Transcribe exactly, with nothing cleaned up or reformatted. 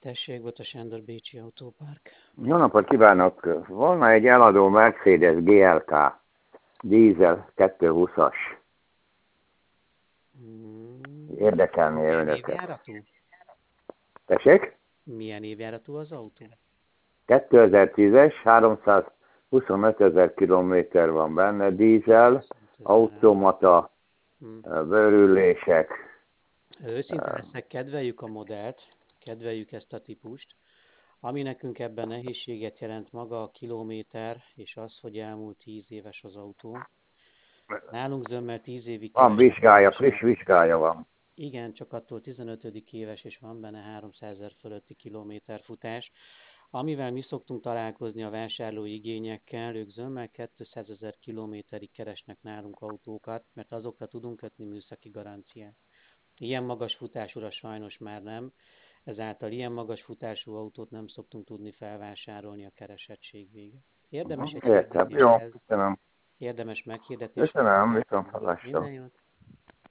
Tessék, Bota Sándor, Bécsi Autópark. Jó napot kívánok! Volna egy eladó Mercedes gé el ká dízel kétszázhúszas. Hmm. Érdekelné Milyen önöket. évjáratú? Tessék? Milyen évjáratú az autó? kétezer-tízes, háromszázhuszonöt ezer kilométer van benne, dízel, automata, Hmm. bőrülések. Őszinte leszek, kedveljük a modellt, kedveljük ezt a típust. Ami nekünk ebben nehézséget jelent, maga a kilométer, és az, hogy elmúlt tíz éves az autó. Nálunk zömmel tíz évig Van keresnek vizsgája, keresnek. friss vizsgája van. Igen, csak attól tizenötödik éves, és van benne háromszázezer fölötti kilométer futás. Amivel mi szoktunk találkozni a vásárlói igényekkel, ők zömmel kétszázezer kilométerig keresnek nálunk autókat, mert azokra tudunk kötni műszaki garanciát. Ilyen magas futásúra sajnos már nem, ezáltal ilyen magas futású autót nem szoktunk tudni felvásárolni a keresettség vége. Érdemes egy Értem, jó, hirdetéshez, köszönöm. érdemes meghirdetéshez. Köszönöm, viszont hallásra. Minden jót!